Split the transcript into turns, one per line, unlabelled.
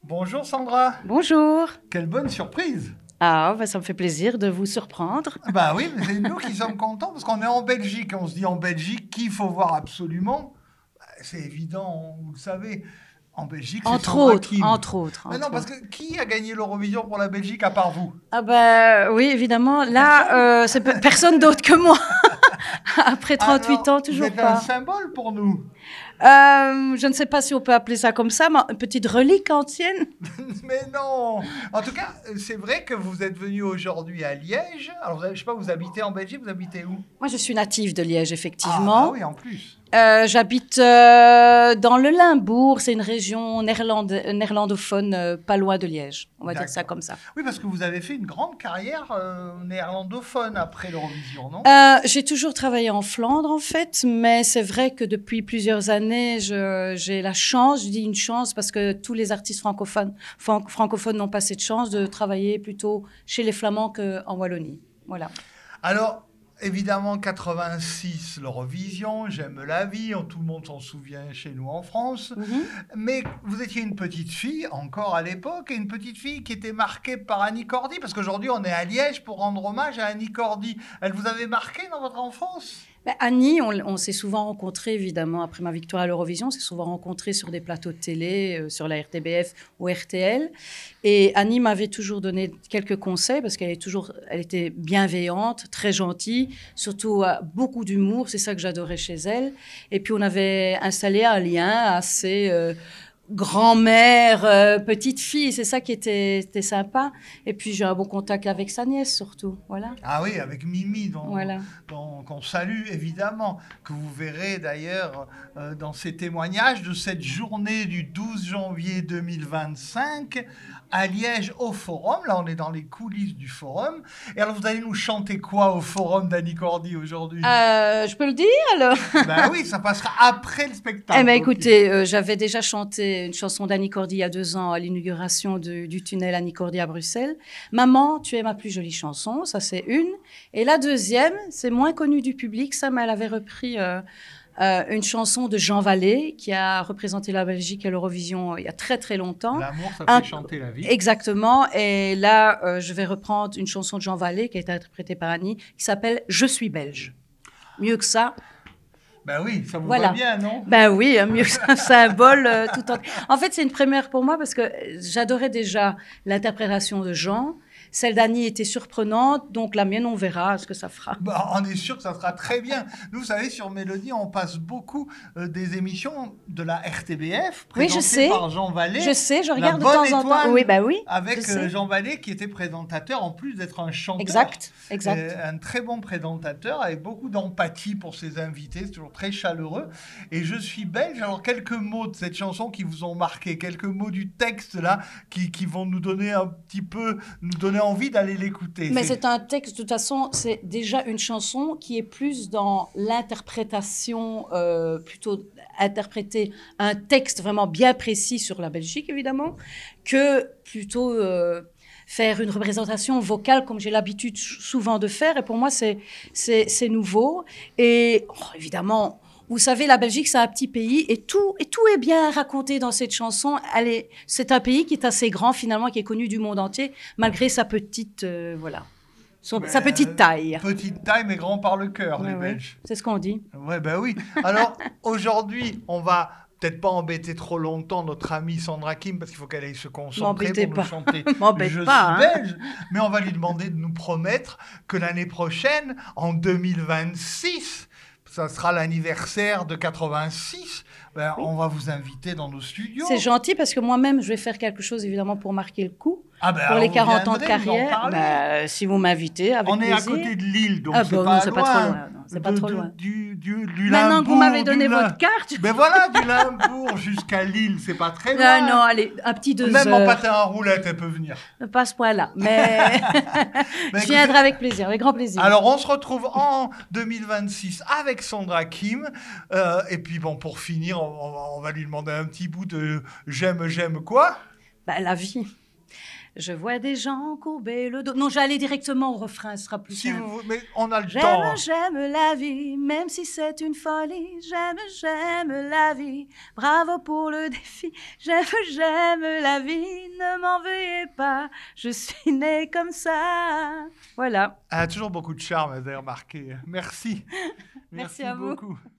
Bonjour Sandra,
Bonjour.
quelle bonne surprise.
Ah, bah, ça me fait plaisir de vous surprendre.
Bah oui, mais c'est nous qui sommes contents parce qu'on est en Belgique. On se dit en Belgique, qu'il faut voir absolument. Bah, c'est évident, vous le savez. En Belgique, c'est
Entre
Sandra
autres,
Kim.
entre autres,
Mais non,
entre
parce
autres.
que qui a gagné l'Eurovision pour la Belgique à part vous?
Ah bah oui, évidemment.
Personne.
Là, c'est personne d'autre que moi. Après 38
Alors,
ans,
vous
toujours
êtes un
pas.
symbole pour nous.
Je ne sais pas si on peut appeler ça comme ça, mais une petite relique ancienne.
Mais non. En tout cas, c'est vrai que vous êtes venu aujourd'hui à Liège. Alors, je sais pas, vous habitez en Belgique, vous habitez où?
Moi, je suis native de Liège,
Ah bah
effectivement.
oui, en plus.
J'habite dans le Limbourg, c'est une région néerlandophone, pas loin de Liège. On va dire ça
D'accord.
comme ça.
Oui, parce que vous avez fait une grande carrière néerlandophone après l'Eurovision, non?
J'ai toujours travaillé en Flandre, en fait, mais c'est vrai que depuis plusieurs années, j'ai la chance, je dis une chance parce que tous les artistes francophones n'ont pas cette chance de travailler plutôt chez les Flamands qu'en Wallonie. Voilà.
Alors, évidemment, 86, l'Eurovision, J'aime la vie, tout le monde s'en souvient chez nous en France.
Mhm.
Mais vous étiez une petite fille, encore à l'époque, et une petite fille qui était marquée par Annie Cordy, parce qu'aujourd'hui, on est à Liège pour rendre hommage à Annie Cordy. Elle vous avait marqué dans votre enfance?
Ben, Annie, on s'est souvent rencontrés, évidemment, après ma victoire à l'Eurovision, on s'est souvent rencontrés sur des plateaux de télé, sur la RTBF ou RTL. Et Annie m'avait toujours donné quelques conseils parce elle était bienveillante, très gentille, surtout beaucoup d'humour, c'est ça que j'adorais chez elle. Et puis on avait installé un lien assez grand-mère, petite fille, c'est ça qui était sympa. Et puis j'ai un bon contact avec sa nièce surtout, voilà.
Ah oui, avec Mimi,
Voilà.
qu'on salue évidemment, que vous verrez d'ailleurs dans ces témoignages de cette journée du 12 janvier 2025 à Liège au Forum. Là, on est dans les coulisses du Forum. Et alors, vous allez nous chanter quoi au Forum d'Annie Cordy aujourd'hui?
Je peux le dire alors?
Ben oui, ça passera après le
Eh
spectacle.
ben
Ok.
écoutez, j'avais déjà chanté une chanson d'Annie Cordy il y a 2 ans à l'inauguration du tunnel Annie Cordy à Bruxelles. Maman, tu es ma plus jolie chanson, ça c'est une. Et la deuxième, c'est moins connu du public, ça, mais elle avait repris une chanson de Jean Vallée qui a représenté la Belgique à l'Eurovision il y a très très longtemps.
L'amour, ça
Un-
fait chanter la vie.
Exactement. Et là, je vais reprendre une chanson de Jean Vallée qui a été interprétée par Annie, qui s'appelle Je suis belge. Mieux que ça,
Ben oui, ça vous va
voilà.
bien, non?
Ben oui, mieux que ça, un symbole tout en... En fait, c'est une première pour moi parce que j'adorais déjà l'interprétation de Jean. Celle d'Annie était surprenante, donc la mienne, on verra ce que ça fera.
Bah, on est sûr que ça sera très bien. Nous, vous savez, sur Mélodie, on passe beaucoup des émissions de la RTBF
Oui, je
présentées
sais.
par Jean Vallée.
Je sais, je
La
regarde de
Bonne
temps en temps.
Étoile,
Oui, ben oui.
avec
je sais.
Jean Vallée qui était présentateur en plus d'être un chanteur.
Exact, exact.
Un très bon présentateur avec beaucoup d'empathie pour ses invités. C'est toujours très chaleureux. Et je suis belge. Alors, quelques mots de cette chanson qui vous ont marqué, quelques mots du texte là qui vont nous donner un petit peu, nous donner envie d'aller l'écouter.
Mais c'est un texte, de toute façon, c'est déjà une chanson qui est plus dans l'interprétation, plutôt interpréter un texte vraiment bien précis sur la Belgique, évidemment, que plutôt faire une représentation vocale comme j'ai l'habitude souvent de faire. Et pour moi, c'est nouveau. Et évidemment, vous savez, la Belgique, c'est un petit pays et tout est bien raconté dans cette chanson. C'est un pays qui est assez grand, finalement, qui est connu du monde entier, malgré sa petite, sa petite taille.
Petite taille, mais grand par le cœur, les Belges.
C'est ce qu'on dit.
Ouais, ben oui. Alors, aujourd'hui, on va peut-être pas embêter trop longtemps notre amie Sandra Kim, parce qu'il faut qu'elle aille se concentrer
M'embêtez
pour
pas.
nous chanter
M'embête
Je
pas,
suis
hein.
belge. Mais on va lui demander de nous promettre que l'année prochaine, en 2026, ça sera l'anniversaire de 86. Ben, on va vous inviter dans nos studios.
C'est gentil parce que moi-même, je vais faire quelque chose évidemment pour marquer le coup.
Ah ben,
Pour les
vous
40 ans de
viendrez nous en
carrière,
parler.
si vous m'invitez, avec
On est
plaisir.
à côté de Lille, donc
Ah
c'est
bon,
pas
non, c'est
loin.
pas trop loin. Non, c'est pas trop loin.
Du
Maintenant que vous
Limbourg,
m'avez donné
du
votre carte.
Mais voilà, du Limbourg jusqu'à Lille, c'est pas très loin.
Ah non, allez, un petit 2
Même en
heures.
patin à roulette, elle peut venir.
Pas à ce point-là, mais
Bah,
je viendrai avec plaisir, avec grand plaisir.
Alors, on se retrouve en 2026 avec Sandra Kim. Et puis, bon, pour finir, on va lui demander un petit bout de j'aime quoi?
Bah, la vie. Je vois des gens courber le dos. Non, j'allais directement au refrain, ce sera plus
Si
simple.
vous, mais on a le temps.
J'aime la vie, même si c'est une folie. J'aime la vie. Bravo pour le défi. J'aime la vie. Ne m'en veuillez pas. Je suis née comme ça. Voilà.
Elle a toujours beaucoup de charme, vous avez remarqué. Merci.
Merci à vous.
beaucoup.